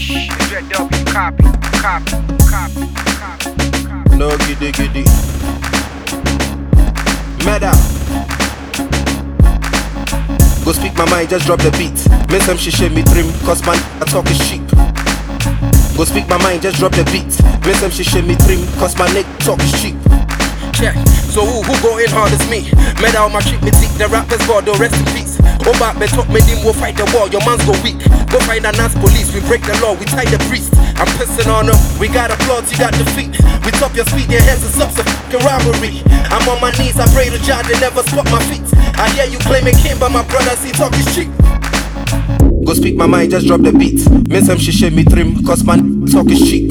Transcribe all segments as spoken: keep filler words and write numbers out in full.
Dread W, copy, copy, copy, copy, copy. No giddy giddy. Meda. Go speak my mind, just drop the beat. Miss some shit, me trim, cause man, I talk is cheap. Go speak my mind, just drop the beat. Miss some shit, me trim, cause my neck talk is cheap. Check. So who who going hard as me? Made out my shit, me teeth, the rappers God, oh rest in peace. Oh back, me talk, me dim, we'll fight the war, your mans go weak. Go find a nice police, we break the law, we tie the priest. I'm pissing on them, we got applause, you got defeat. We top your speed, your hands is up, so f***ing robbery. I'm on my knees, I pray to God, they never spot my feet. I hear you claiming king, but my brother, see talk is cheap. Go speak my mind, just drop the beat. Miss some shit, me trim, cause man, talk is cheap.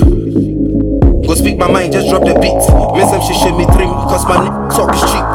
Go speak my mind, just drop the beat. Miss some shit, me trim, cause my talk is cheap.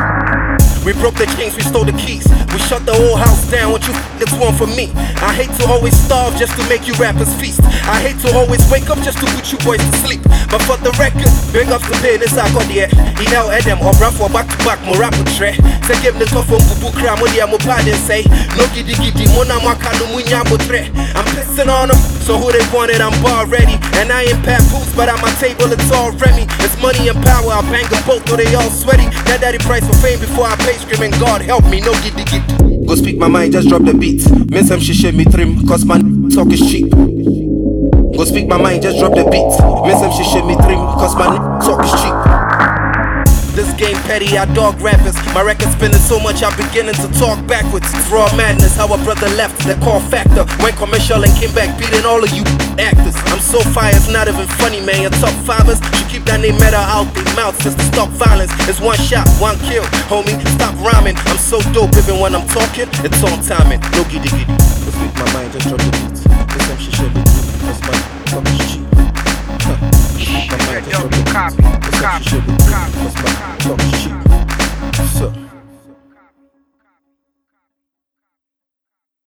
We broke the chains, we stole the keys. We shut the whole house down, what you f***, it's one for me. I hate to always starve just to make you rappers feast. I hate to always wake up just to put you boys to sleep. But for the record, big ups to business I got there. He now had them or rap for back to back, more rap with tre. Say give the tough on bubu cram, what I'm pardon say. No giddy giddy, mona makalu munyambo tre. I'm pissing on them, so who they wanted, I'm bar ready. And I ain't papoose, but at my table it's all Remy. It's money and power, I bang them both, though they all sweaty. That daddy price for fame before I pay. Screaming, God help me, no giddy giddy. Go speak my mind, just drop the beat. Miss some shit, me trim, cause man, talk is cheap. Go speak my mind, just drop the beat. Miss some shit, me trim, cause man, talk is cheap. This game petty, I dog rappers. My record's spinning so much, I'm beginning to talk backwards. It's raw madness, how a brother left, the call factor. Went commercial and came back, beating all of you actors. I'm so fire, it's not even funny, man. Your top fivers should keep that name matter out their mouths just to stop violence. It's one shot, one kill, homie, stop rhyming. I'm so dope, even when I'm talking, it's on timing. No giddy giddy. Go speak my mind, just drop the beats. This some shit should be true, that's my talk is cheap. Dread W, copy, copy, copy, copy. Talk is cheap. So